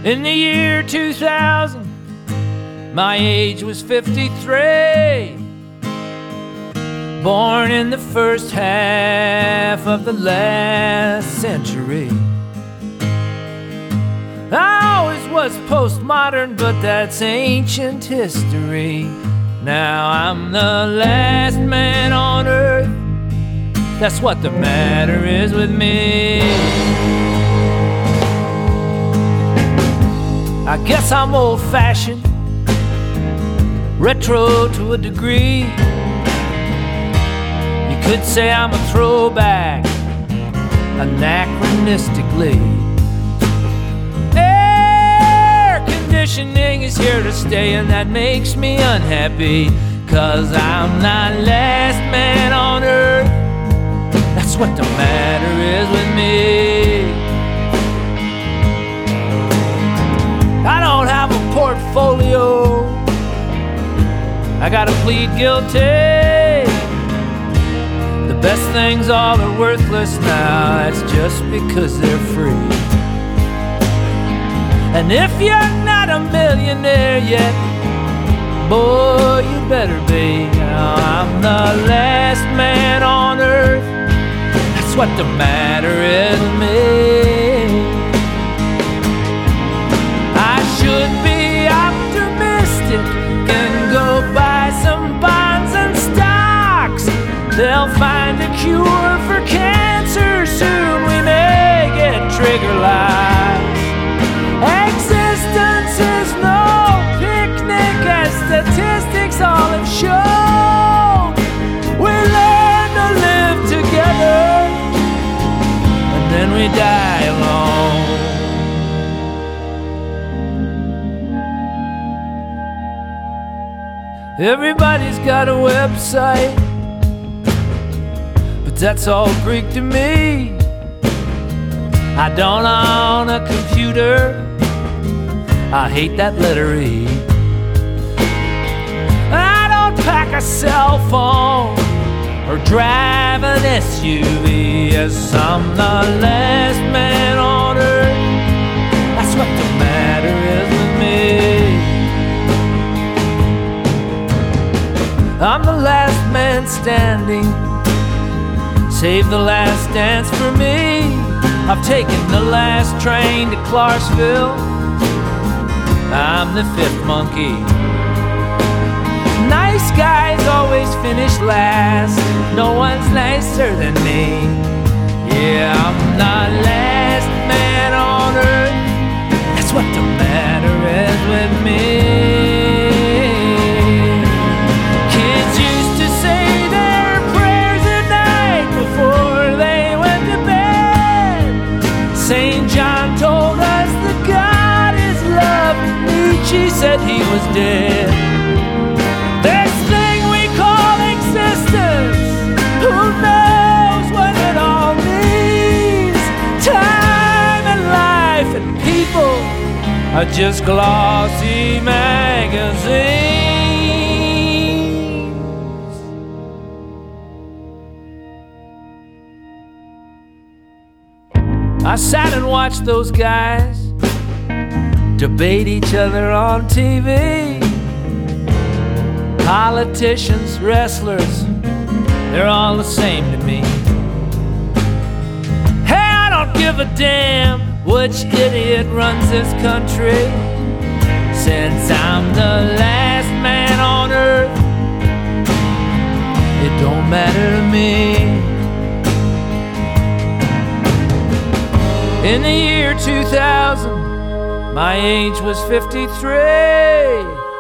In the year 2000, my age was 53. Born in the first half of the last century. I always was postmodern, but that's ancient history. Now I'm the last man on earth. That's what the matter is with me. I guess I'm old-fashioned, retro to a degree. You could say I'm a throwback, anachronistically. Air conditioning is here to stay, and that makes me unhappy, 'cause I'm the last man on earth. That's what the matter is with me. I don't have a portfolio, I gotta plead guilty. The best things all are worthless now, that's just because they're free. And if you're not a millionaire yet, boy, you better be. Now I'm the last man on earth. That's what the matter is with me. I should be optimistic and go buy some bonds and stocks. They'll find a cure for cancer soon. We may get trigger lies. Existence is no picnic, as statistics all have shown. We learn to live together, and then we die alone. Everybody's got a website, but that's all Greek to me. I don't own a computer, I hate that letter E. I don't pack a cell phone or drive an SUV. Yes, I'm the last man on earth. That's what the matter is with me. I'm the last man standing. Save the last dance for me. I've taken the last train to Clarksville. I'm the fifth monkey. Nice guys always finish last. No one's nicer than me. Yeah, I'm the last man on earth. That's what the matter is with me. Kids used to say their prayers at night before they went to bed. St. John told us that God is love. Nietzsche said he was dead. This thing we call existence, who knows what it all means? Time and life and people are just glossy magazines. I sat and watched those guys debate each other on TV. Politicians, wrestlers, they're all the same to me. Hey, I don't give a damn which idiot runs this country, since I'm the last man on earth. It don't matter to me. In the year 2000, my age was 53.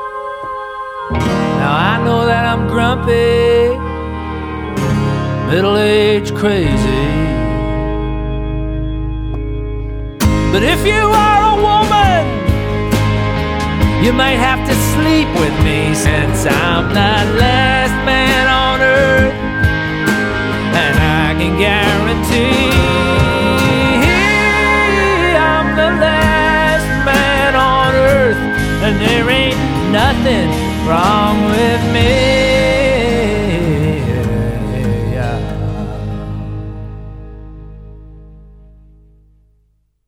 Now I know that I'm grumpy, middle-aged crazy. But if you are a woman, you might have to sleep with me, since I'm the last man on earth. And I can guarantee I'm the last man on earth, and there ain't nothing wrong with me.